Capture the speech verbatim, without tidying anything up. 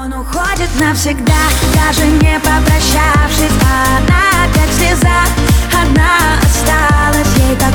Он уходит навсегда, даже не попрощавшись. А она как слеза, одна осталась. Ей так